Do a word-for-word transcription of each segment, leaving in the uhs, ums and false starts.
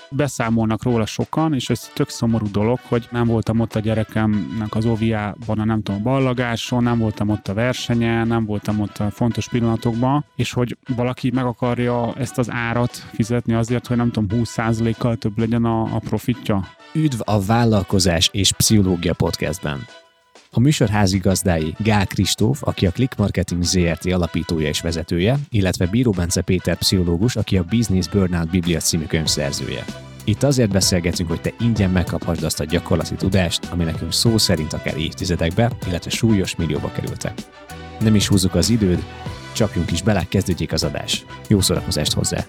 beszámolnak róla sokan, és ez tök szomorú dolog, hogy nem voltam ott a gyerekemnek az óviában, a nem tudom, ballagáson, nem voltam ott a versenyen, nem voltam ott a fontos pillanatokban, és hogy valaki meg akarja ezt az árat fizetni azért, hogy nem tudom, húsz százalékkal több legyen a, a profitja. Üdv a Vállalkozás és Pszichológia Podcastben. A műsor házigazdái Gál Kristóf, aki a Click Marketing zé er té alapítója és vezetője, illetve Bíró Bence Péter pszichológus, aki a Business Burnout Biblia című könyv szerzője. Itt azért beszélgetünk, hogy te ingyen megkaphasd azt a gyakorlati tudást, ami nekünk szó szerint akár évtizedekbe, illetve súlyos millióba kerültek. Nem is húzzuk az időd, csapjunk is bele, kezdődjék az adás. Jó szórakozást hozzá!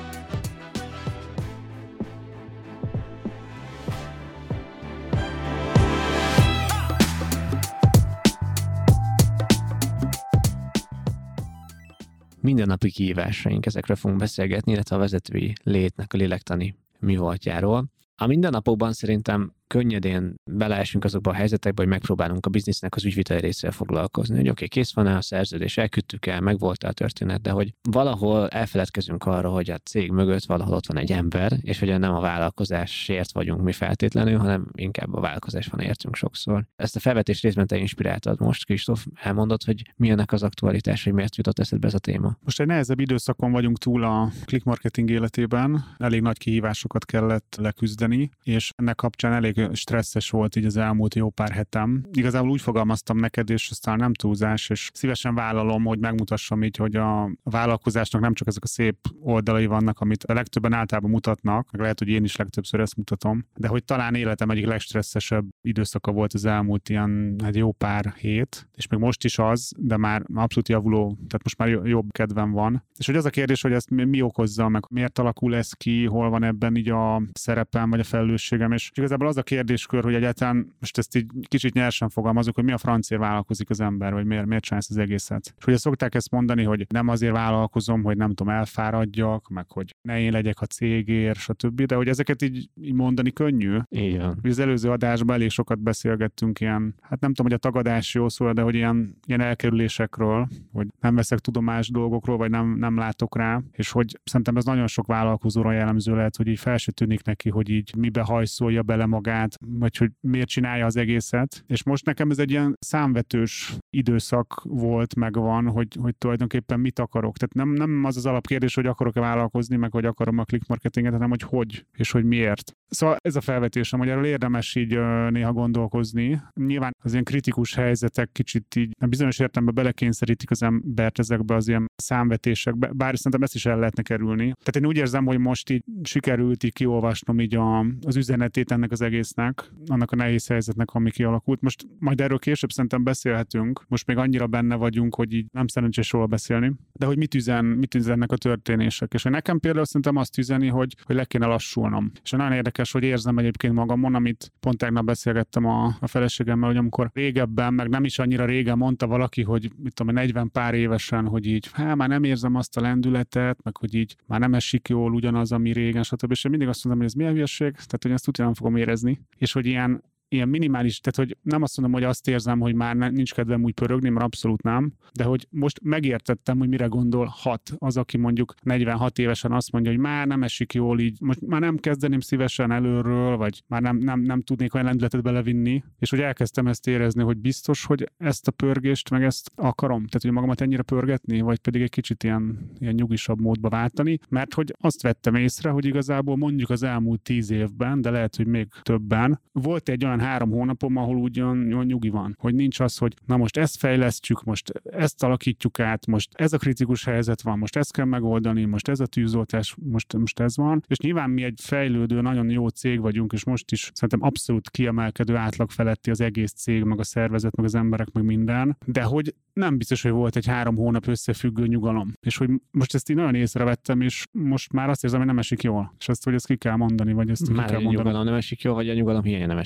Mindennapi kihívásaink, ezekről fogunk beszélgetni, illetve a vezetői létnek a lélektani művoltjáról. A mindennapokban szerintem könnyedén beleesünk azokba a helyzetekbe, hogy megpróbálunk a biznisznek az ügyviteli részével foglalkozni. Hogy oké, okay, kész van-e a szerződés, elküldtük el, megvolt a történet, de hogy valahol elfeledkezünk arra, hogy a cég mögött valahol ott van egy ember, és hogy nem a vállalkozásért vagyunk mi feltétlenül, hanem inkább a vállalkozás van értünk sokszor. Ezt a felvetés részben te inspiráltad most, Kristóf, elmondod, hogy mi ennek az aktualitás, hogy miért jutott eszedbe ez a téma. Most egy nehezebb időszakon vagyunk túl a click marketing életében, elég nagy kihívásokat kellett leküzdeni, és ennek kapcsán elég stresszes volt így az elmúlt jó pár hetem. Igazából úgy fogalmaztam neked, és aztán nem túlzás, és szívesen vállalom, hogy megmutassam így, hogy a vállalkozásnak nem csak ezek a szép oldalai vannak, amit a legtöbben általában mutatnak, meg lehet, hogy én is legtöbbször ezt mutatom, de hogy talán életem egyik legstresszesebb időszaka volt az elmúlt ilyen egy jó pár hét, és még most is az, de már abszolút javuló, tehát most már jobb kedvem van. És hogy az a kérdés, hogy ezt mi, mi okozza, meg miért alakul ez ki, hol van ebben így a szerepem, vagy a felelősségem, és igazából az a kérdéskör, hogy egyáltalán most ezt így kicsit nyersen fogalmazok, hogy mi a francért vállalkozik az ember, vagy miért, miért csinálsz az egészet. És ugye szokták ezt mondani, hogy nem azért vállalkozom, hogy nem tudom, elfáradjak, meg hogy ne én legyek a cégért, stb. De hogy ezeket így, így mondani könnyű. Igen. Az előző adásban elég sokat beszélgettünk ilyen, hát nem tudom, hogy a tagadás jó szó, de hogy ilyen, ilyen elkerülésekről, hogy nem veszek tudomás dolgokról, vagy nem, nem látok rá, és hogy szerintem ez nagyon sok vállalkozóra jellemző lehet, hogy így fel se tűnik neki, hogy így mibe hajszolja bele magát, vagy hogy miért csinálja az egészet. És most nekem ez egy ilyen számvetős időszak volt, meg van, hogy, hogy tulajdonképpen mit akarok. Tehát nem, nem az az alapkérdés, hogy akarok-e vállalkozni, meg hogy akarom a click marketinget, hanem hogy hogy, és hogy miért. Szóval ez a felvetésem, hogy erről érdemes így uh, néha gondolkozni. Nyilván az ilyen kritikus helyzetek kicsit így bizonyos értelemben belekényszerítik az embert ezekbe az ilyen számvetésekbe, bár szerintem ezt is el lehetne kerülni. Tehát én úgy érzem, hogy most így sikerült így kiolvasnom így a, az üzenetét ennek az egésznek, annak a nehéz helyzetnek, ami kialakult. Most majd erről később szerintem beszélhetünk. Most még annyira benne vagyunk, hogy így nem szerencsés róla beszélni. De hogy mit üzen, mit üzennek a történések. És hogy nekem például szerintem azt üzeni, hogy, hogy le kéne lassulnom. És nagyon érdekes, hogy érzem egyébként magamon, amit pont tegnap beszélgettem a, a feleségemmel, hogy amikor régebben, meg nem is annyira régen mondta valaki, hogy mit tudom, negyven pár évesen, hogy így, hát már nem érzem azt a lendületet, meg hogy így már nem esik jól ugyanaz, ami régen, stb. És én mindig azt mondom, hogy ez milyen hülyeség, tehát hogy ezt utána nem fogom érezni. És hogy ilyen ilyen minimális, tehát hogy nem azt mondom, hogy azt érzem, hogy már nincs kedvem úgy pörögni, mert abszolút nem, de hogy most megértettem, hogy mire gondolhat az, aki mondjuk negyvenhat évesen azt mondja, hogy már nem esik jól így, most már nem kezdeném szívesen előről, vagy már nem, nem, nem tudnék olyan lendületet belevinni, és hogy elkezdtem ezt érezni, hogy biztos, hogy ezt a pörgést, meg ezt akarom, tehát hogy magamat ennyire pörgetni, vagy pedig egy kicsit ilyen, ilyen nyugisabb módba váltani, mert hogy azt vettem észre, hogy igazából mondjuk az elmúlt tíz évben, de lehet, hogy még többen, volt egy olyan három hónapom, ahol ugyan olyan nyugi van, hogy nincs az, hogy na most ezt fejlesztjük, most ezt alakítjuk át, most ez a kritikus helyzet van, most ezt kell megoldani, most ez a tűzoltás, most, most ez van. És nyilván mi egy fejlődő, nagyon jó cég vagyunk, és most is szerintem abszolút kiemelkedő átlag feletti az egész cég, meg a szervezet, meg az emberek, meg minden. De hogy nem biztos, hogy volt egy három hónap összefüggő nyugalom. És hogy most ezt így nagyon észrevettem, és most már azt érzem, hogy nem esik jól. És azt, hogy ezt ki kell mondani, vagy ezt már ki kell a mondani. Nyugalom nem esik jól, vagy a nyugalom hiánya nem esik jól?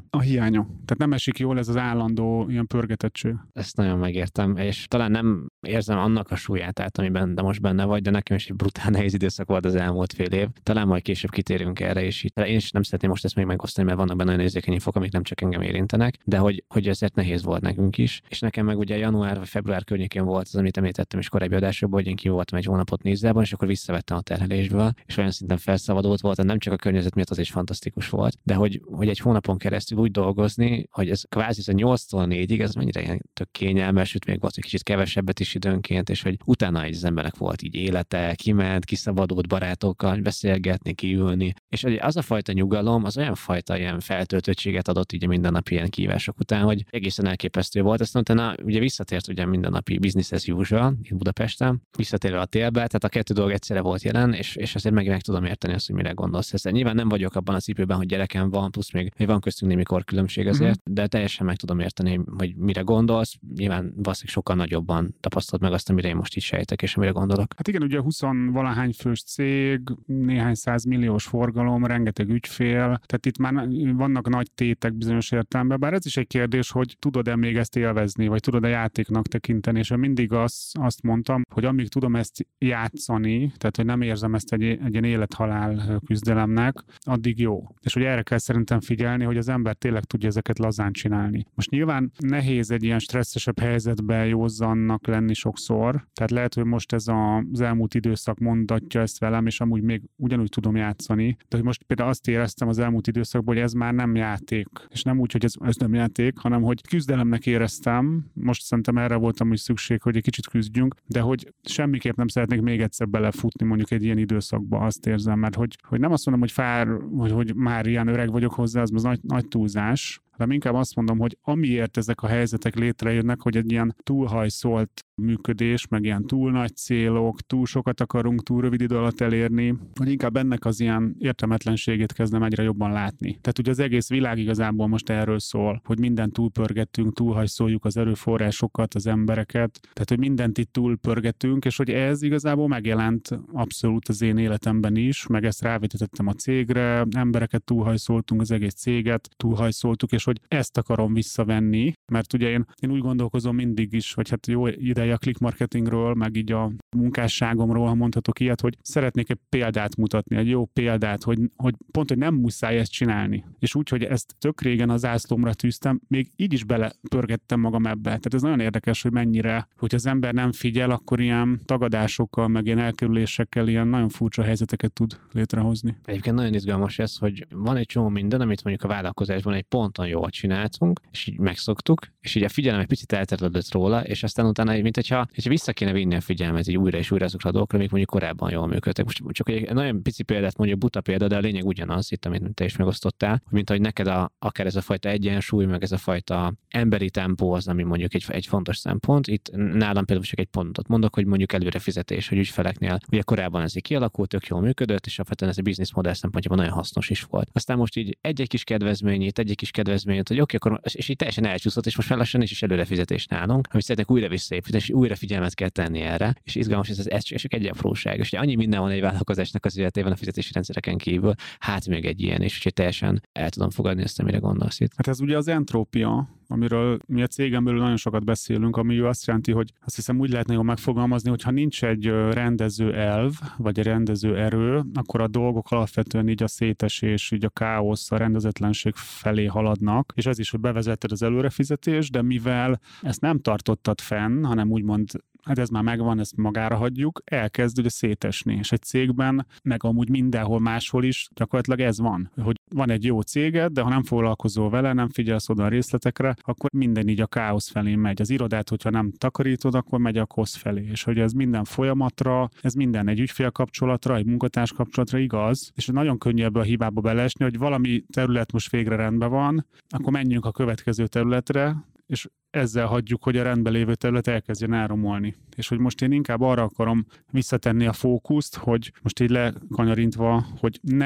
a hiánya. Tehát nem esik jól ez az állandó ilyen pörgetettség. Ezt nagyon megértem, és talán nem érzem annak a súlyát át, amiben de most benne vagy, de nekem is egy brutál nehéz időszak volt az elmúlt fél év. Talán majd később kitérünk erre, és itt én is nem szeretném most ezt még megosztani, mert vannak benne olyan érzékeny infok, amik nem csak engem érintenek, de hogy, hogy ezért nehéz volt nekünk is. És nekem meg ugye január vagy február környékén volt az, amit említettem is korábbi adásokban, hogy én ki voltam egy hónapot Nizzában, és akkor visszavettem a terhelésből, és olyan szinten felszabadult volt, nem csak a környezet miatt, az is fantasztikus volt, de hogy, hogy egy hónapon keresztül úgy dolgozni, hogy ez kvázi ez a nyolctól négyig, ez mennyire ilyen tök kényelmes, sőt még volt egy kicsit kevesebbet is időnként, és hogy utána egy az embernek volt így élete, kiment, kiszabadult barátokkal beszélgetni, kiülni, és az a fajta nyugalom, az olyan fajta ilyen feltöltöttséget adott így a mindennapi ilyen kihívások után, hogy egészen elképesztő volt. Aztán utána ugye visszatért ugye mindennapi business as usual itt Budapesten, visszatérve a télbe, tehát a kettő dolog egyszerre volt jelen, és, és azért meg, meg tudom érteni azt, hogy mire gondolsz. Ezt nyilván nem vagyok abban a cipőben, hogy gyerekem van, plusz még, még van köztünk némi korkülönbség azért, mm-hmm. de teljesen meg tudom érteni, hogy mire gondolsz. Nyilván valószínűleg sokkal nagyobban tapasztalt meg azt, amire én most is sejtek, és amire gondolok. Hát igen, ugye húsz-valahány fős cég, néhány száz milliós forgalom, rengeteg ügyfél, tehát itt már vannak nagy tétek bizonyos értelemben, bár ez is egy kérdés, hogy tudod-e még ezt élvezni, vagy tudod-e játéknak tekinteni, és én mindig az, azt mondtam, hogy amíg tudom ezt játszani, tehát hogy nem érzem ezt egy, egy ilyen élet-halál küzdelemnek, addig jó. És hogy erre kell szerintem figyelni, hogy az ember tényleg tudja ezeket lazán csinálni. Most nyilván nehéz egy ilyen stresszesebb helyzetben józannak lenni sokszor, tehát lehet, hogy most ez a, az elmúlt időszak mondatja ezt velem, és amúgy még ugyanúgy tudom játszani, de hogy most például azt éreztem az elmúlt időszakban, hogy ez már nem játék, és nem úgy, hogy ez, ez nem játék, hanem hogy küzdelemnek éreztem, most szerintem erre voltam is szükség, hogy egy kicsit küzdjünk, de hogy semmiképp nem szeretnék még egyszer belefutni mondjuk egy ilyen időszakba, azt érzem, mert hogy, hogy nem azt mondom, hogy fár, hogy, hogy már ilyen öreg vagyok hozzá, az, az nagy, nagy túlzás, hanem inkább azt mondom, hogy amiért ezek a helyzetek létrejönnek, hogy egy ilyen túlhajszolt működés, meg ilyen túl nagy célok, túl sokat akarunk túl rövid idő alatt elérni, hogy inkább ennek az ilyen értelmetlenségét kezdem egyre jobban látni. Tehát ugye az egész világ igazából most erről szól, hogy mindent túlpörgetünk, túlhajszoljuk az erőforrásokat, az embereket, tehát hogy mindent itt túlpörgetünk, és hogy ez igazából megjelent abszolút az én életemben is, meg ezt rávetítettem a cégre, embereket túlhajszoltunk, az egész céget túlhajszoltuk, és hogy ezt akarom visszavenni, mert ugye én, én úgy gondolkozom mindig is, hogy hát jó ideje a click marketingről, meg így a munkásságomról, ha mondhatok ilyet, hogy szeretnék egy példát mutatni, egy jó példát, hogy, hogy pont, hogy nem muszáj ezt csinálni. És úgy, hogy ezt tök régen az zászlómra tűztem, még így is belepörgettem magam ebbe. Tehát ez nagyon érdekes, hogy mennyire, hogy az ember nem figyel, akkor ilyen tagadásokkal, meg ilyen elkerülésekkel ilyen nagyon furcsa helyzeteket tud létrehozni. Egyébként nagyon izgalmas ez, hogy van egy csomó minden, amit mondjuk a vállalkozásban egy ponton jól csináltunk, és így megszoktuk, és így a figyelem egy picit elterjedett róla, és aztán utána, mint hogyha, hogyha vissza kéne vinni a figyelmet így újra és újra azokra a dolgokra, amik mondjuk korábban jól működtek. Most csak egy nagyon pici példát, mondjuk buta példa, de a lényeg ugyanaz, itt, amit te is megosztottál, hogy mint ahogy neked a, akár ez a fajta egyensúly, meg ez a fajta emberi tempó az, ami mondjuk egy, egy fontos szempont. Itt nálam például csak egy pontot mondok, hogy mondjuk előrefizetés, hogy ügyfeleknél ugye korábban ez így kialakult, tök jól működött, és alapvetően ez a business modell szempontjából nagyon hasznos is volt. Aztán most így egy-egy kis kedvezményét, egy-egy kis kedvezményt, hogy oké, akkor és így teljesen elcsúszott, és most már lassan nincs is előrefizetés nálunk, amit szeretnék újra visszaépíteni, és újra figyelmet kell tenni erre. És izgalmas, ez, ez csak egy apróság. És annyi minden van egy vállalkozásnak az életében a fizetési rendszereken kívül, hát még egy ilyen, és úgyhogy teljesen el tudom fogadni ezt, amire gondolsz itt. Hát ez ugye az entrópia, amiről mi a cégen belül nagyon sokat beszélünk, ami azt jelenti, hogy azt hiszem úgy lehetne jól megfogalmazni, hogy ha nincs egy rendező elv, vagy egy rendező erő, akkor a dolgok alapvetően így a szétesés, így a káosz, a rendezetlenség felé haladnak, és ez is, hogy bevezetted az előrefizetést, de mivel ezt nem tartottad fenn, hanem úgymond hát ez már megvan, ezt magára hagyjuk, elkezd ugye szétesni. És egy cégben, meg amúgy mindenhol máshol is gyakorlatilag ez van, hogy van egy jó céged, de ha nem foglalkozol vele, nem figyelsz oda a részletekre, akkor minden így a káosz felé megy. Az irodát, hogyha nem takarítod, akkor megy a kosz felé. És hogy ez minden folyamatra, ez minden egy ügyfélkapcsolatra, egy munkatárs kapcsolatra igaz, és nagyon könnyű ebbe a hibába beleesni, hogy valami terület most végre rendben van, akkor menjünk a következő területre, és ezzel hagyjuk, hogy a rendben lévő terület elkezdjen elromolni. És hogy most én inkább arra akarom visszatenni a fókuszt, hogy most így lekanyarintva, hogy ne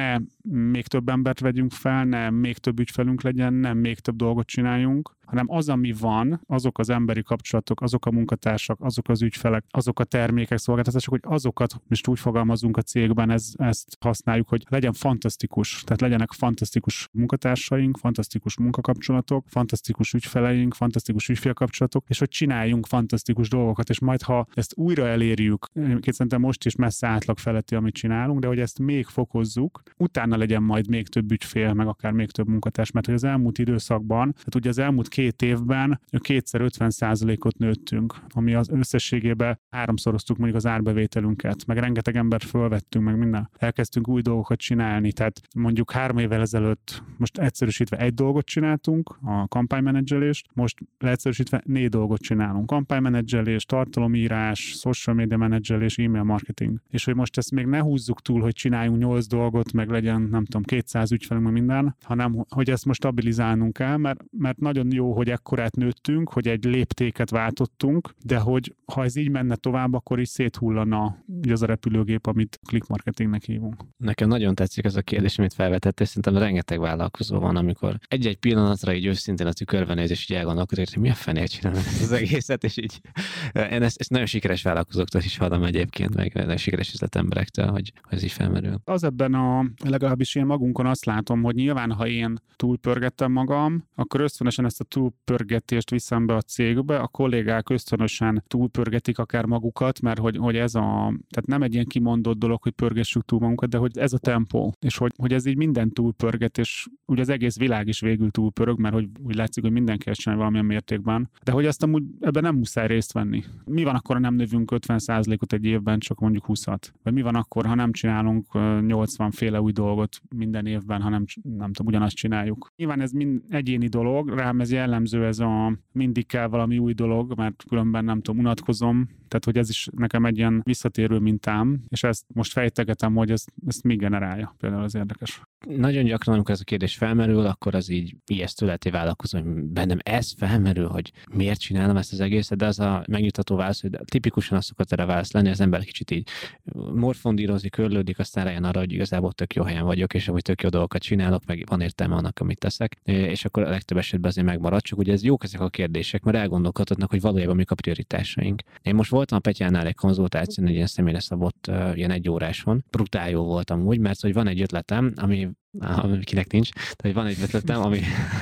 még több embert vegyünk fel, nem még több ügyfelünk legyen, nem még több dolgot csináljunk, hanem az, ami van, azok az emberi kapcsolatok, azok a munkatársak, azok az ügyfelek, azok a termékek, szolgáltatások, hogy azokat, most úgy fogalmazunk a cégben, ez, ezt használjuk, hogy legyen fantasztikus, tehát legyenek fantasztikus munkatársaink, fantasztikus munkakapcsolatok, fantasztikus ügyfeleink, fantasztikus ügyfélkapcsolatok, és hogy csináljunk fantasztikus dolgokat, és majd ha ezt újra elérjük, egyébként szerintem most is messze átlag feletti, amit csinálunk, de hogy ezt még fokozzuk, utána legyen majd még több ügyfél, meg akár még több munkatárs, mert hogy az elmúlt időszakban, tehát ugye az elmúlt két évben kétszer ötven százalékot nőttünk, ami az összességében háromszoroztuk mondjuk az árbevételünket, meg rengeteg embert fölvettünk, meg minden. Elkezdtünk új dolgokat csinálni, tehát mondjuk három évvel ezelőtt most egyszerűsítve egy dolgot csináltunk, a kampánymenedzselést, most leegyszerűsítve négy dolgot csinálunk. Kampánymenedzselés, tartalomírás, social media menedzselés, e-mail marketing. És hogy most ezt még ne húzzuk túl, hogy csináljunk nyolc dolgot, meg legyen, nem tudom, kétszáz ügyfelünk, meg minden, hanem hogy ezt most stabilizálnunk kell, mert, mert nagyon jó, hogy ekkorát nőttünk, hogy egy léptéket váltottunk, de hogy ha ez így menne tovább, akkor is széthullana az a repülőgép, amit click marketingnek hívunk. Nekem nagyon tetszik ez a kérdés, amit felvetett, és szerintem rengeteg vállalkozó van, amikor egy-egy pillanatra így őszintén a tükörben néz, és így elgondolkodik, hogy mi a fenét csinálnak az egészet, és így én ezt, ezt nagyon sikeres vállalkozóktól is hallom egyébként, meg nagyon sikeres üzletemberektől, hogy, hogy ez így felmerül. Az ebben a, legalábbis én magunkon azt látom, hogy nyilván, ha én túlpörgettem magam, akkor ösztönösen ezt a túlpörgetést viszem be a cégbe, a kollégák ösztönösen túlpörgetik akár magukat, mert hogy, hogy ez a, tehát nem egy ilyen kimondott dolog, hogy pörgessük túl magunkat, de hogy ez a tempó, és hogy, hogy ez így minden túlpörget, és ugye az egész világ is végül túlpörög, mert hogy úgy látszik, hogy mindenki ezt csinálja valamilyen mértékben, de hogy azt amúgy ebben nem muszáj részt venni. Mi van akkor, ha nem növünk ötven százalékot egy évben, csak mondjuk húszat? Vagy mi van akkor, ha nem csinálunk nyolcvan féle új dolgot minden évben, hanem nem tudom, ugyanazt csináljuk. Nyilván ez mind egyéni dolog, rám ez jellemző, ez a mindig kell valami új dolog, mert különben nem tudom, unatkozom, tehát hogy ez is nekem egy ilyen visszatérő mintám, és ezt most fejtegetem, hogy ezt, ezt mi generálja, például az érdekes. Nagyon gyakran, amikor ez a kérdés felmerül, akkor az így ijesztő lett vállalkozó, hogy bennem ez felmerül, hogy miért csinálom ezt az egészet, de az a megnyugtató válasz, hogy tipikusan azt szokott erre válasz lenni, az ember kicsit így morfondírozik, körlődik, aztán rájön arra, hogy igazából tök jó helyen vagyok, és hogy tök jó dolgokat csinálok, meg van értelme annak, amit teszek, és akkor a legtöbb esetben azért megmarad, csak ugye ez jók ezek a kérdések, mert elgondolkodhatnak, hogy valójában mik a prioritásaink. Én most voltam a Petyánál egy konzultáción, egy ilyen személyre szabott, ilyen egy óráson. Brutál jó voltam úgy, mert hogy van egy ötletem, ami, kinek nincs, tehát van egy ötletem, ami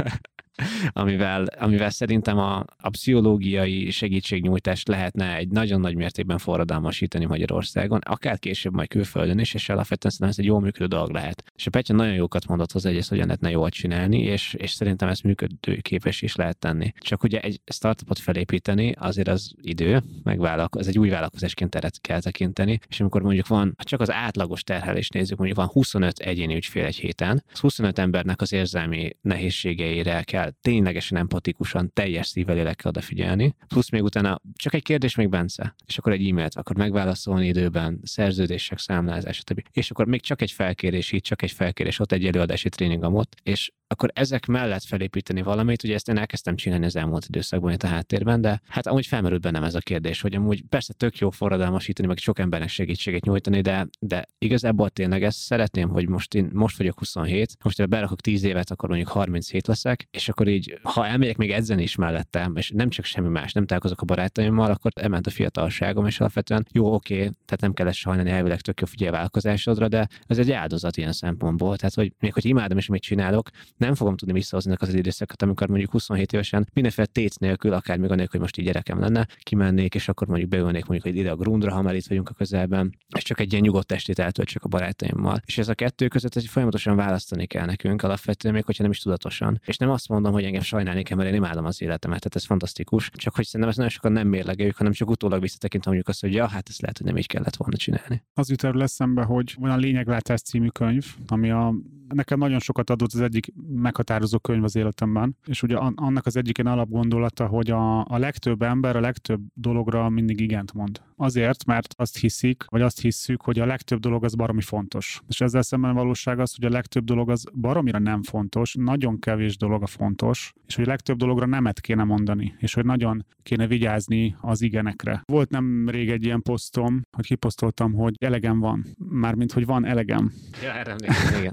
amivel, amivel szerintem a, a pszichológiai segítségnyújtást lehetne egy nagyon nagy mértékben forradalmasítani Magyarországon, akár később majd külföldön is, és alapvetően szerintem ez egy jól működő dolog lehet. És a Petya nagyon jókat mondott hozzá, hogy ezt hogyan lehetne jól csinálni, és, és szerintem ezt működőképes is lehet tenni. Csak ugye egy startupot felépíteni, azért az idő, meg vállalko- ez egy új vállalkozásként kell tekinteni, és amikor mondjuk van, csak az átlagos terhelést nézzük, mondjuk van huszonöt egyéni ügyfél egy héten, az huszonöt embernek az érzelmi nehézségeire kell ténylegesen empatikusan, teljes szívvel, lélekkel odafigyelni. Plusz még utána csak egy kérdés még, Bence, és akkor egy e-mailt akkor megválaszolni időben, szerződések, számlázás, stb. És akkor még csak egy felkérés itt, csak egy felkérés ott, egy előadási tréningam ott, és akkor ezek mellett felépíteni valamit, ugye ezt én elkezdtem csinálni az elmúlt időszakban itt a háttérben, de hát amúgy felmerült bennem ez a kérdés, hogy amúgy persze tök jó forradalmasítani, meg sok embernek segítséget nyújtani, de, de igazából tényleg ezt szeretném, hogy most én most vagyok huszonhét, most ha berakok tíz évet, akkor mondjuk harminchét leszek, és akkor így, ha elmegyek még edzeni is mellettem, és nem csak semmi más, nem találkozok a barátaimmal, akkor elment a fiatalságom, és alapvetően jó, oké, tehát nem kell ezt sajnálni, elvileg tök jó figyelj vállalkozásodra, de ez egy áldozat ilyen szempontból. Tehát, hogy még hogy imádom és mit csinálok, nem fogom tudni visszahozni az időszakot, amikor mondjuk huszonhét évesen mindenféle tét nélkül, akár még anélkül, hogy most így gyerekem lenne, kimennék, és akkor mondjuk beülnék mondjuk ide a Grundra, ha már itt vagyunk a közelben, és csak egy ilyen nyugodt estét eltöltsök a barátaimmal. És ez a kettő között ez folyamatosan választani kell nekünk, alapvetően még hogyha nem is tudatosan. És nem azt mondom, hogy engem sajnálni kell, mert én imádom az életemet, tehát ez fantasztikus. Csak hogy szerintem ezt nagyon sokan nem mérlegeljük, hanem csak utólag visszatekintem mondjuk azt, hogy ja, hát ezt lehet, hogy nem így kellett volna csinálni. Az jut erről eszembe, hogy van a Lényeglátás című könyv, ami a nekem nagyon sokat adott, az egyik meghatározó könyv az életemben, és ugye annak az egyik alapgondolata, hogy a, a legtöbb ember a legtöbb dologra mindig igent mond. Azért, mert azt hiszik, vagy azt hisszük, hogy a legtöbb dolog az baromi fontos. És ezzel szemben a valóság az, hogy a legtöbb dolog az baromira nem fontos, nagyon kevés dolog a fontos, és hogy a legtöbb dologra nemet kéne mondani, és hogy nagyon kéne vigyázni az igenekre. Volt nem rég egy ilyen posztom, hogy kiposztoltam, hogy elegem van. Mármint, hogy van elegem. Ja, erre emlékszem, igen, emlékszem.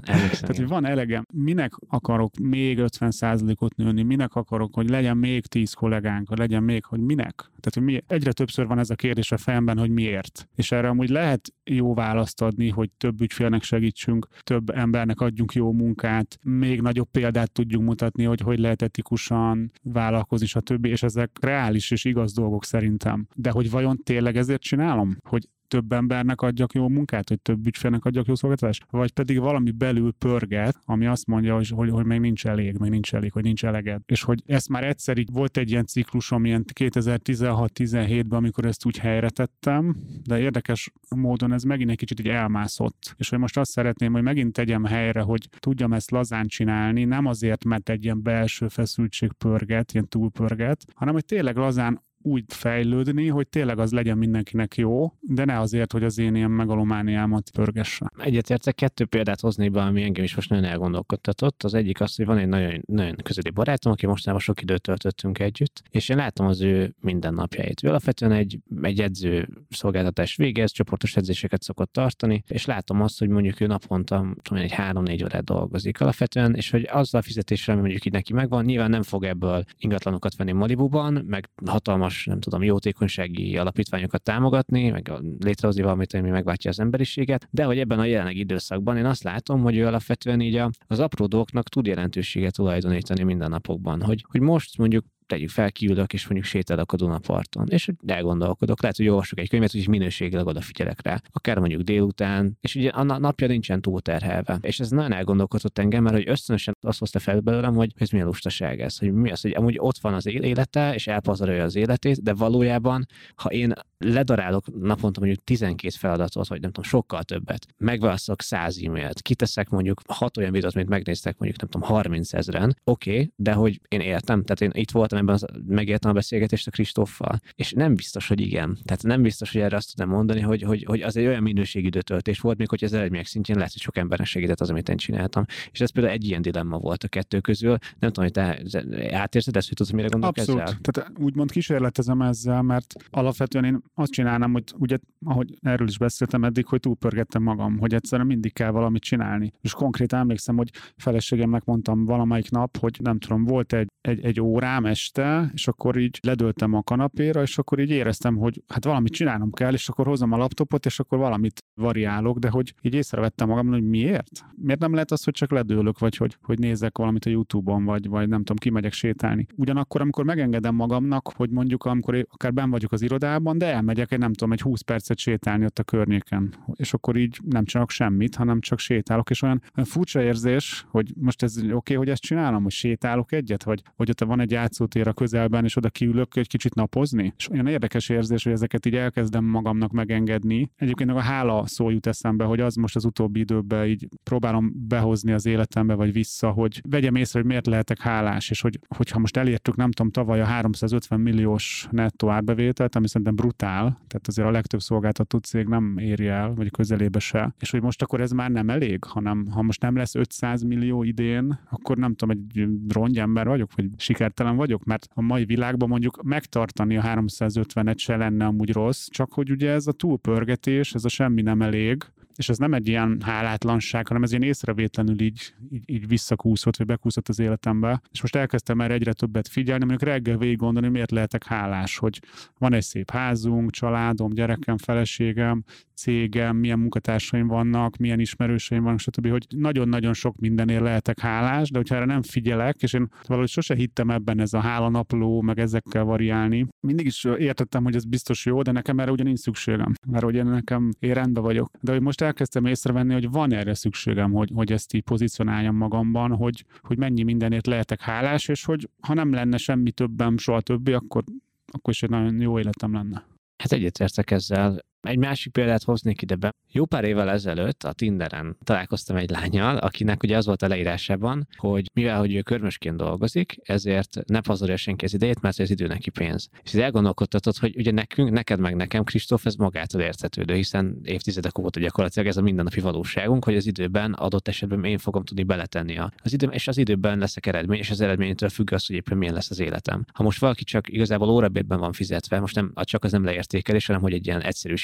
Tehát, hogy van elegem, minek akarok még ötven százalékot nőni, minek akarok, hogy legyen még tíz kollégánk, hogy legyen még, hogy minek? Tehát, hogy mi, egyre többször van ez a kérdés a fejemben, hogy miért. És erre amúgy lehet jó választ adni, hogy több ügyfélnek segítsünk, több embernek adjunk jó munkát, még nagyobb példát tudjunk mutatni, hogy hogy lehet etikusan vállalkozni, stb. És ezek reális és igaz dolgok szerintem. De hogy vajon tényleg ezért csinálom? Hogy több embernek adjak jó munkát, hogy több ügyfélnek adjak jó szolgáltatást, vagy pedig valami belül pörget, ami azt mondja, hogy, hogy, hogy még nincs elég, még nincs elég, hogy nincs eleged. És hogy ezt már egyszer így volt egy ilyen ciklusom, ilyen kétezer-tizenhat tizenhétben, amikor ezt úgy helyre tettem, de érdekes módon ez megint egy kicsit így elmászott. És hogy most azt szeretném, hogy megint tegyem helyre, hogy tudjam ezt lazán csinálni, nem azért, mert egy ilyen belső feszültség pörget, ilyen túlpörget, hanem hogy tényleg lazán úgy fejlődni, hogy tényleg az legyen mindenkinek jó, de ne azért, hogy az én ilyen megalomániámat pörgesse. Egyetértek, kettő példát hoznék be, ami engem is most nagyon elgondolkodtatott. Az egyik az, hogy van egy nagyon, nagyon közeli barátom, aki mostanában sok időt töltöttünk együtt, és én látom az ő mindennapjait. Ő alapvetően egy, egy edző szolgáltatás végez, csoportos edzéseket szokott tartani, és látom azt, hogy mondjuk ő naponta tudom, egy három-négy órát dolgozik alapvetően, és hogy azzal a fizetésre, ami mondjuk így neki megvan, nyilván nem fog ebből ingatlanokat venni Malibuban, meg hatalmas nem tudom, jótékonysági alapítványokat támogatni, meg létrehozni valamit, ami megváltja az emberiséget, de hogy ebben a jelenlegi időszakban én azt látom, hogy ő alapvetően így a, az apró dolgoknak tud jelentőséget tulajdonítani mindennapokban, hogy, hogy most mondjuk tegyük fel, kiülök, és mondjuk sétálok a Dunaparton, és elgondolkodok, lehet, hogy olvasok egy könyvet, úgyis minőségileg odafigyelek rá, akár mondjuk délután, és ugye a napja nincsen túlterhelve. És ez nagyon elgondolkodott engem, mert hogy ösztönösen azt hozta fel belőlem, hogy ez milyen lustaság ez, hogy mi az, hogy amúgy ott van az élete, és elpazarolja az életét, de valójában, ha én ledarálok naponta mondjuk tizenkét feladatot, vagy nem tudom, sokkal többet, megválaszolok száz e-mailt, kiteszek mondjuk hat olyan videót, mint megnéztek mondjuk nem tudom, harminc ezren, oké, okay, de hogy én értem, tehát én itt voltam ebben, az, megértem a beszélgetést a Kristóffal, és nem biztos, hogy igen. Tehát nem biztos, hogy erre azt tudom mondani, hogy, hogy, hogy az egy olyan minőségű időtöltés volt, még hogy az eredmények szintjén lehet, hogy sok embernek segített az, amit én csináltam. És ez például egy ilyen dilemma volt a kettő közül. Nem tudom, hogy te átérzed ezt, hogy tudsz, mire gondolok ezzel? Abszolút. Tehát úgymond kísérletezem ezzel, mert alapvetően én azt csinálnám, hogy ugye, ahogy erről is beszéltem eddig, hogy túlpörgettem magam, hogy egyszerűen mindig kell valamit csinálni. És konkrétan emlékszem, hogy feleségemnek mondtam valamelyik nap, hogy nem tudom, volt egy, egy, egy órám este, és akkor így ledöltem a kanapéra, és akkor így éreztem, hogy hát valamit csinálnom kell, és akkor hozom a laptopot, és akkor valamit variálok, de hogy így észrevettem magam, hogy miért? Miért nem lehet az, hogy csak ledőlök, vagy hogy, hogy nézek valamit a YouTube-on, vagy, vagy nem tudom, kimegyek sétálni. Ugyanakkor, amikor megengedem magamnak, hogy mondjuk, amikor akár benn vagyok az irodában, de elmegyek egy nem tudom, egy húsz percet sétálni ott a környéken, és akkor így nem csinálok semmit, hanem csak sétálok, és olyan, olyan furcsa érzés, hogy most ez oké, okay, hogy ezt csinálom, hogy sétálok egyet, vagy hogy ott van egy játszótér a közelben, és oda kiülök egy kicsit napozni. És olyan érdekes érzés, hogy ezeket így elkezdem magamnak megengedni. Egyébként a hála szó jut eszembe, hogy az most az utóbbi időben így próbálom behozni az életembe, vagy vissza, hogy vegyem észre, hogy miért lehetek hálás, és hogy, hogyha most elértük, nem tudom, tavaly a háromszázötven milliós nettó árbevételt, ami szerintem brutál, tehát azért a legtöbb szolgáltató cég nem éri el, vagy közelébe se. És hogy most akkor ez már nem elég, hanem ha most nem lesz ötszáz millió idén, akkor nem tudom, egy rongyember vagyok, vagy sikertelen vagyok, mert a mai világban mondjuk megtartani a háromszázötvenet se lenne amúgy rossz, csak hogy ugye ez a túlpörgetés, ez a semmi nem elég, és ez nem egy ilyen hálátlanság, hanem ez ilyen észrevétlenül így, így, így visszakúszott, vagy bekúszott az életembe. És most elkezdtem erre egyre többet figyelni, mondjuk reggel végig gondolni, miért lehetek hálás, hogy van egy szép házunk, családom, gyerekem, feleségem, cégem, milyen munkatársaim vannak, milyen ismerőseim vannak, stb. Hogy nagyon-nagyon sok mindenért lehetek hálás, de hogyha erre nem figyelek, és én valahogy sose hittem ebben ez a hálanapló, meg ezekkel variálni. Mindig is értettem, hogy ez biztos jó, de nekem erre ugye nincs szükségem, mert ugye nekem én rendben vagyok. De hogy most elkezdtem észrevenni, hogy van erre szükségem, hogy, hogy ezt így pozícionáljam magamban, hogy, hogy mennyi mindenért lehetek hálás, és hogy ha nem lenne semmi többem, soha többi, akkor, akkor is egy nagyon jó életem lenne. Hát egyetértek ezzel. Egy másik példát hoznék ide be. Jó pár évvel ezelőtt a Tinderen találkoztam egy lánnyal, akinek ugye az volt a leírásában, hogy mivel, hogy ő körmösként dolgozik, ezért ne pazarolja senki az idejét, mert az idő neki pénz. És ez elgondolkodtatott, hogy ugye nekünk, neked meg nekem, Kristóf, ez magától értetődő, hiszen évtizedek óta gyakorlatilag ez a mindennapi valóságunk, hogy az időben adott esetben én fogom tudni beletenni az időm, és az időben leszek eredmény, és az eredménytől függ az, hogy éppen milyen lesz az életem. Ha most valaki csak igazából órabérben van fizetve, most nem csak az nem leértékelés, hanem hogy egy ilyen egyszerűsít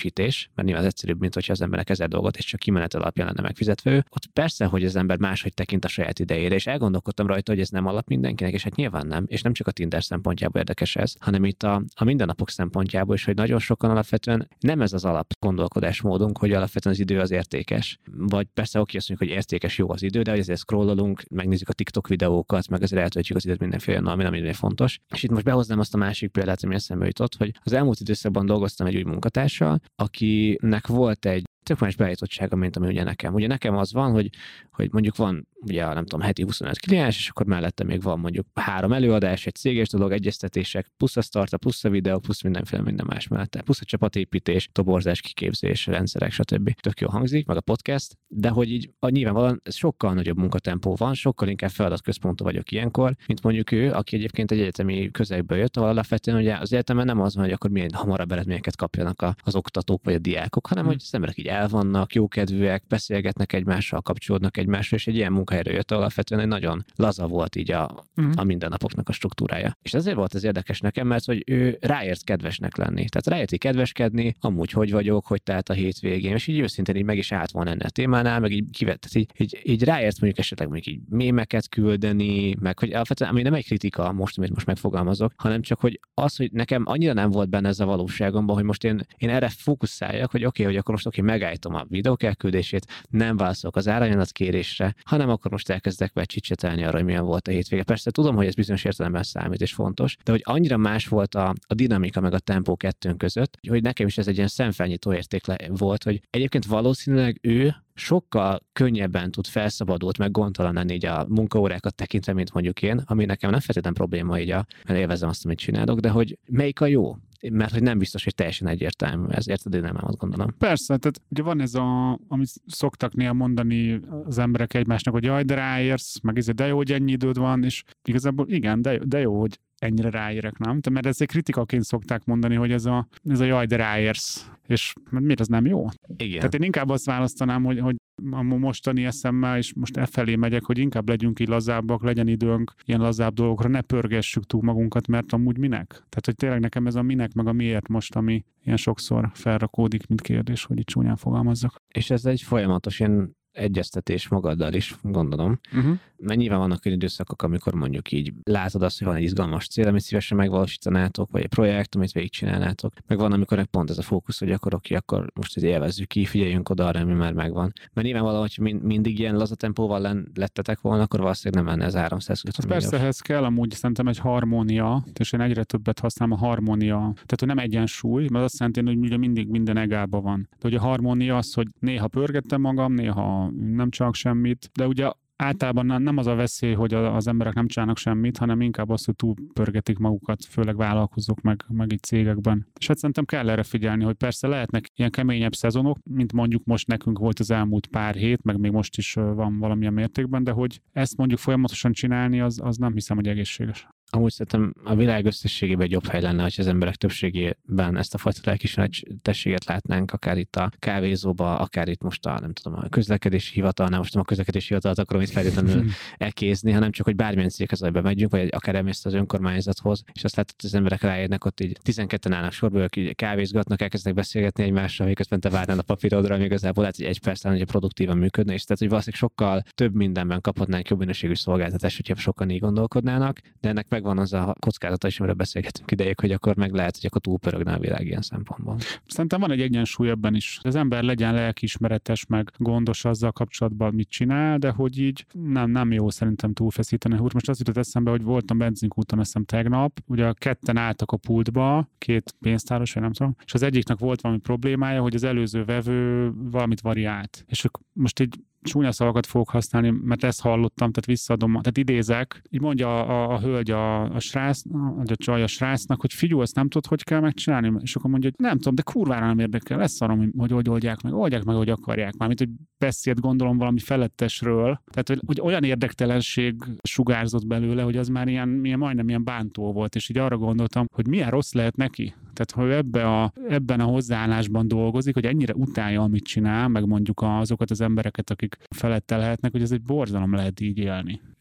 építés, mert nyilván az egyszerűbb, mint hogyha az embernek ezer dolgot, és csak kimenet alapján lenne megfizetve ő. Ott persze, hogy az ember máshogy tekint a saját idejére, és elgondolkodtam rajta, hogy ez nem alap mindenkinek, és hát nyilván nem, és nem csak a Tinder szempontjából érdekes ez, hanem itt a, a mindennapok szempontjából is, hogy nagyon sokan alapvetően nem ez az alap gondolkodásmódunk, hogy alapvetően az idő az értékes. Vagy persze oké, azt mondjuk, hogy értékes jó az idő, de hogy ezért scrollolunk, megnézzük a TikTok videókat, meg azért eltöltjük az időt mindenféle, ami nem minden fontos. És itt most behoznám azt a másik példát, ami eszembe jutott, hogy az elmúlt időszakban dolgoztam egy új munkatársal, akinek volt egy tök más beállítottsága, mint ami ugye nekem. Ugye nekem az van, hogy, hogy mondjuk van, ugye nem tudom, heti huszonöt kliens, és akkor mellette még van mondjuk három előadás, egy céges dolog, egyeztetések, plusz a startup, plusz a videó, plusz mindenféle minden más mellette, plusz a csapatépítés, toborzás, kiképzés, rendszerek, stb. Tök jól hangzik, meg a podcast, de hogy így a, nyilvánvalóan ez sokkal nagyobb munkatempó van, sokkal inkább feladatközpontú vagyok ilyenkor, mint mondjuk ő, aki egyébként egy egyetemi közegből jött, ahol alapvetően ugye az egyetemen nem az van, hogy akkor milyen hamarabb eredményeket kapjanak a, az oktatók vagy a diákok, hanem hmm. hogy az emberek így elvannak, jókedvűek, beszélgetnek egymással, kapcsolódnak egymásra, és egy ilyen munkahelyre jött, alapvetően egy nagyon laza volt így a, uh-huh. a mindennapoknak a struktúrája. És ezért volt ez érdekes nekem, mert hogy ő ráért kedvesnek lenni. Tehát ráért így kedveskedni, amúgy hogy vagyok, hogy tehát a hétvégén, és így őszintén így meg is állt volna ennél a témánál, meg így kivett, így, így, így ráért mondjuk esetleg mondjuk így mémeket küldeni, meg hogy alapvetően, ami nem egy kritika most, amit most megfogalmazok, hanem csak, hogy az, hogy nekem annyira nem volt benne ez a valóságomban, hogy most én, én erre fókuszáljak, hogy oké, okay, hogy akkor most oké, okay, megállítom a videók elküldését, nem válaszolok az árajánlat kérésre, hanem akkor most elkezdek vele csicsetelni arra, hogy milyen volt a hétvége. Persze tudom, hogy ez bizonyos értelemben számít és fontos, de hogy annyira más volt a, a dinamika meg a tempó kettőnk között, hogy nekem is ez egy ilyen szemfelnyitó érték volt, hogy egyébként valószínűleg ő sokkal könnyebben tud felszabadult, meg gondtalan lenni így a munkaórákat tekintve, mint mondjuk én, ami nekem nem feltétlenül probléma így, a, mert élvezem azt, amit csinálok, de hogy melyik a jó? Mert hogy nem biztos, hogy teljesen egyértelmű. Ez érted, én nem azt gondolom. Persze, tehát ugye van ez a, amit szoktak néha mondani az emberek egymásnak, hogy jaj, de ráérsz, meg ez, de jó, hogy ennyi időd van, és igazából igen, de, de jó, hogy ennyire ráérek, nem? Te, mert ezt egy kritikaként szokták mondani, hogy ez a, ez a jaj, de ráérsz. És miért ez nem jó? Igen. Tehát én inkább azt választanám, hogy, hogy a mostani eszemmel, és most e felé megyek, hogy inkább legyünk így lazábbak, legyen időnk ilyen lazább dolgokra, ne pörgessük túl magunkat, mert amúgy minek? Tehát, hogy tényleg nekem ez a minek, meg a miért most, ami ilyen sokszor felrakódik, mint kérdés, hogy itt csúnyán fogalmazzak. És ez egy folyamatos ilyen egyeztetés magaddal is, gondolom. Uh-huh. Mert nyilván vannak olyan időszakok, amikor mondjuk így látod azt, hogy van egy izgalmas cél, amit szívesen megvalósítanátok, vagy egy projekt, amit végigcsinálnátok. Meg van, amikor pont ez a fókusz, hogy akkor oké, akkor most ez élvezzük ki, figyeljünk oda arra, ami már megvan. Mert nyilvánvalóan, hogy mind, mindig ilyen laza tempóval len, lettetek volna, akkor valószínűleg nem lenne ez háromszázötven milliós. Persze, ehhez kell amúgy szerintem egy harmónia, és én egyre többet használom a harmónia. Tehát, hogy nem egyensúly, mert azt jelenti, hogy ugye mindig minden egálban van. De hogy a harmónia az, hogy néha pörgettem magam, néha nem csak semmit, de ugye általában nem az a veszély, hogy az emberek nem csinálnak semmit, hanem inkább az, hogy túlpörgetik magukat, főleg vállalkozók, meg, meg itt cégekben. És hát szerintem kell erre figyelni, hogy persze lehetnek ilyen keményebb szezonok, mint mondjuk most nekünk volt az elmúlt pár hét, meg még most is van valamilyen mértékben, de hogy ezt mondjuk folyamatosan csinálni, az, az nem hiszem, hogy egészséges. Amúgy szerintem a világ összességében egy jobb hely lenne, hogy az emberek többségében ezt a fajta lelkismeretességet látnánk, akár itt a kávézóba, akár itt most a, nem tudom, a közlekedési hivatalnál, most nem a közlekedési hivatalt akarom itt feltétlenül elkézni, hanem csak, hogy bármilyen céghez megyünk, vagy akár emész az önkormányzathoz, és azt látod, hogy az emberek ráérnek, ott így tizenketten állnak sorba, ők így kávézgatnak, elkezdenek beszélgetni egymással, miközben te várnál a papírodra, ami igazából lehet, hogy egy percen hogy produktívan működne, és tehát, hogy valószínűleg sokkal több mindenben kaphatnánk jobb minőségű szolgáltatást, hogyha sokan így gondolkodnának, de ennek megvan az a kockázata is, amiről beszélgetünk ideig, hogy akkor meg lehet, hogy akkor túlpörögne a világ ilyen szempontból. Szerintem van egy egyensúly ebben is. Az ember legyen lelkiismeretes, meg gondos azzal kapcsolatban, mit csinál, de hogy így nem, nem jó szerintem túlfeszíteni. Úr, most azt jutott eszembe, hogy voltam benzinkúton, azt hiszem tegnap, ugye ketten álltak a pultba, két pénztáros, vagy nem tudom, és az egyiknek volt valami problémája, hogy az előző vevő valamit variált. És ők most így csúnya szavakat fogok használni, mert ezt hallottam, tehát visszaadom, tehát idézek, így mondja a, a, a hölgy a, a srác, a csaj a srácnak, hogy figyelj, azt nem tudod, hogy kell megcsinálni, és akkor mondja, hogy nem tudom, de kurvára nem érdekel, lesz arra, hogy hogy oldják meg, oldják meg, hogy akarják már, mint hogy beszéd gondolom valami felettesről, tehát hogy, hogy olyan érdektelenség sugárzott belőle, hogy az már ilyen, ilyen majdnem ilyen bántó volt, és így arra gondoltam, hogy milyen rossz lehet neki. Tehát, hogy ebbe a, ebben a hozzáállásban dolgozik, hogy ennyire utálja, amit csinál, meg mondjuk azokat az embereket, akik felette lehetnek, hogy ez egy borzalom lehet így élni.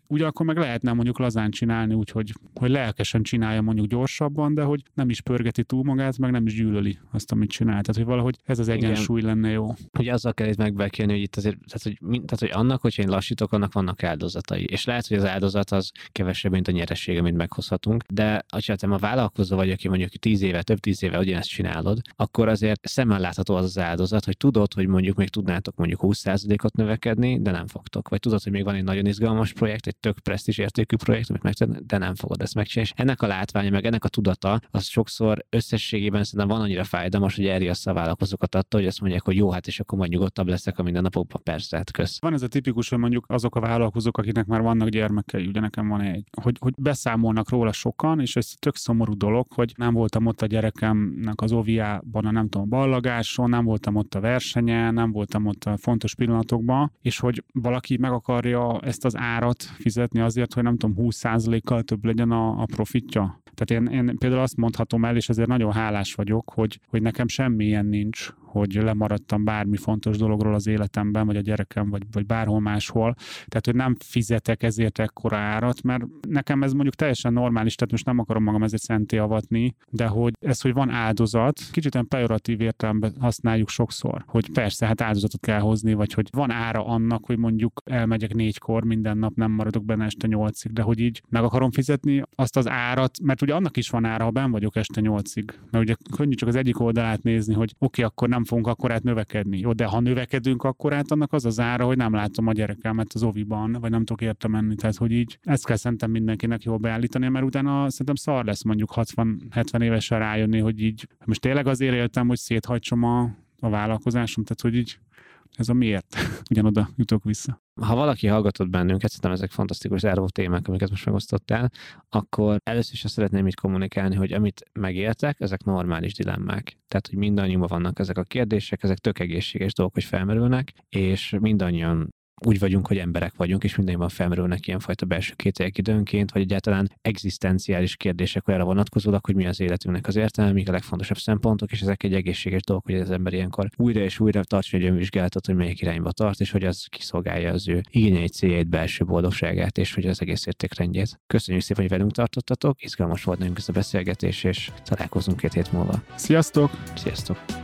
ugye akkor meg lehetne mondjuk lazán csinálni, úgyhogy hogy lelkesen csinálja mondjuk gyorsabban, de hogy nem is pörgeti túl magát, meg nem is gyűlöli azt, amit csinál. Tehát, hogy valahogy ez az egyensúly igen. lenne jó. Ugye azzal kell itt megbekélni, hogy itt azért, tehát hogy, tehát, hogy annak, hogyha én lassítok, annak vannak áldozatai. És lehet, hogy az áldozat az kevesebb, mint a nyeressége, amit meghozhatunk. De ha te ma vállalkozó vagy, aki mondjuk tíz éve, több tíz éve ugyanezt csinálod, akkor azért szemmel látható az az áldozat, hogy tudod, hogy mondjuk még tudnátok mondjuk húsz százalékot növekedni, de nem fogtok. Vagy tudod, hogy még van egy nagyon izgalmas projekt, egy tök presztízs értékű projekt, amit megtenni, de nem fogod ezt megcsinálni. És ennek a látványa, meg ennek a tudata, az sokszor összességében szerintem van annyira fájdalmas, hogy elriassza a vállalkozókat attól, hogy azt mondják, hogy jó, hát és akkor majd nyugodtabb leszek a mindennapokban, persze, hát kösz. Van ez a tipikus, hogy mondjuk azok a vállalkozók, akiknek már vannak gyermekei, ugye nekem van egy, hogy, hogy beszámolnak róla sokan, és ez tök szomorú dolog, hogy nem voltam ott a gyerekemnek az óviában, a nem tudom, ballagáson, nem voltam ott a versenyen, nem voltam ott a fontos pillanatokban, és hogy valaki meg akarja ezt az árat fizetni azért, hogy nem tudom, húsz százalékkal több legyen a, a profitja. Tehát én, én például azt mondhatom el, és ezért nagyon hálás vagyok, hogy, hogy nekem semmilyen nincs, hogy lemaradtam bármi fontos dologról az életemben, vagy a gyerekem, vagy, vagy bárhol máshol. Tehát, hogy nem fizetek ezért ekkora árat, mert nekem ez mondjuk teljesen normális, tehát most nem akarom magam ezért szenté avatni, de hogy ez, hogy van áldozat, kicsit olyan pejoratív értelemben használjuk sokszor, hogy persze, hát áldozatot kell hozni, vagy hogy van ára annak, hogy mondjuk elmegyek négykor minden nap, nem maradok benne este nyolcig, de hogy így meg akarom fizetni azt az árat, mert ugye annak is van ára, ha benn vagyok este nyolcig. Mert ugye könnyű csak az egyik oldalát nézni, hogy oké, okay, akkor nem fogunk akkorát növekedni. Jó, de ha növekedünk akkorát, annak az az ára, hogy nem látom a gyerekemet az oviban, vagy nem tudok érte menni. Tehát, hogy így ezt kell szerintem mindenkinek jól beállítani, mert utána szerintem szar lesz mondjuk hatvan-hetven évesen rájönni, hogy így most tényleg azért éltem, hogy széthagysom a, a vállalkozásom, tehát, hogy így ez a miért? Ugyanoda jutok vissza. Ha valaki hallgatott bennünket, szerintem ezek fantasztikus záró témák, amiket most megosztottál, akkor először is azt szeretném így kommunikálni, hogy amit megéltek, ezek normális dilemmák. Tehát, hogy mindannyiunkban vannak ezek a kérdések, ezek tök egészséges dolgok, hogy felmerülnek, és mindannyian úgy vagyunk, hogy emberek vagyunk, és mindannyian felmerülnek ilyenfajta belső kételyek időnként, vagy egyáltalán egzisztenciális kérdések olyanra vonatkozólag, hogy mi az életünknek az értelme, mik a legfontosabb szempontok, és ezek egy egészséges dolog, hogy az ember ilyenkor újra és újra tartson egy önvizsgálatot, hogy melyik irányba tart, és hogy az kiszolgálja az ő igényeit, céljait, belső boldogságát, és hogy az egész értékrendjét. Köszönjük szépen, hogy velünk tartottatok, izgalmas volt nekünk ez a beszélgetés, és találkozunk két hét múlva. Sziasztok! Sziasztok!